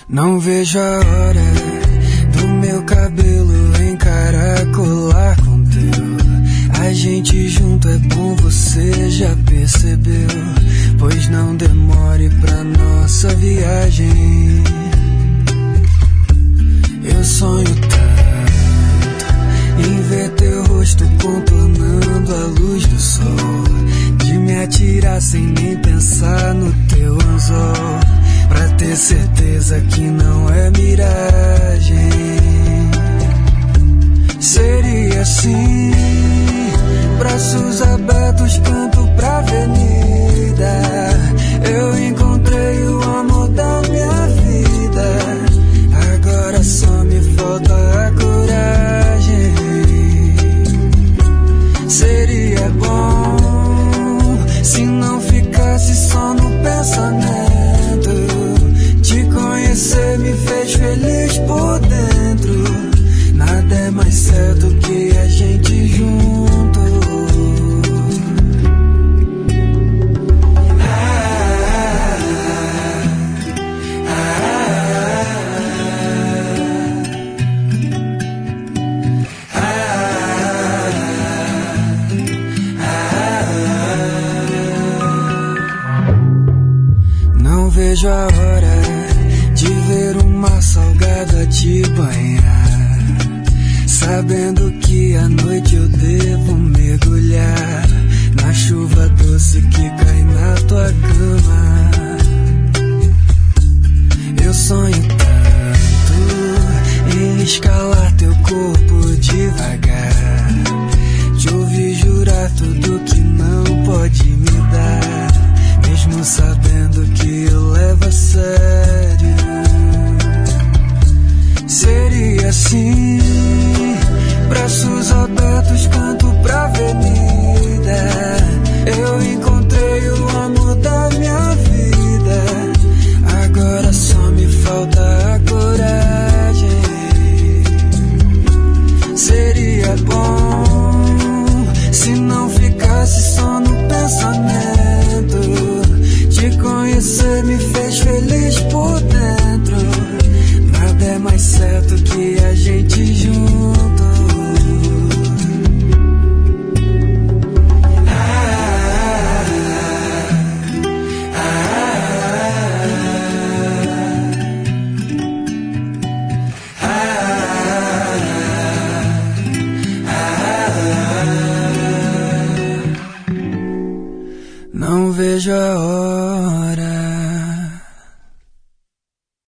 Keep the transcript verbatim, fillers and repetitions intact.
Não vejo a hora do meu cabelo encaracolar com teu. A gente junto é bom, você já percebeu? Pois não demore pra nossa viagem. Eu sonho tanto em ver teu rosto contornando a luz do sol, de me atirar sem nem pensar no teu anzol, pra ter certeza que não é miragem. Seria assim, braços abertos, canto pra avenida. Eu encontrei o amor da minha vida, agora só me falta a coragem. Seria bom se não ficasse só no pensamento. Te conhecer me fez feliz por dentro. Nada é mais certo que a gente junto. Ah, ah, ah, ah. Não vejo a hora de ver o mar salgado a te banhar, sabendo que à noite eu devo mergulhar na chuva doce que cai na tua cama. Eu sonho tanto em escalar teu corpo devagar, te ouvir jurar tudo que não pode me dar, mesmo sabendo que eu levo a sério. Seria assim, braços abertos, canto pra avenida. Eu encontrei o amor da minha vida, agora só me falta a coragem. Seria bom se não ficasse só no pensamento. Te conhecer me fez feliz por dentro. Nada é mais certo que a gente junto. Não vejo a hora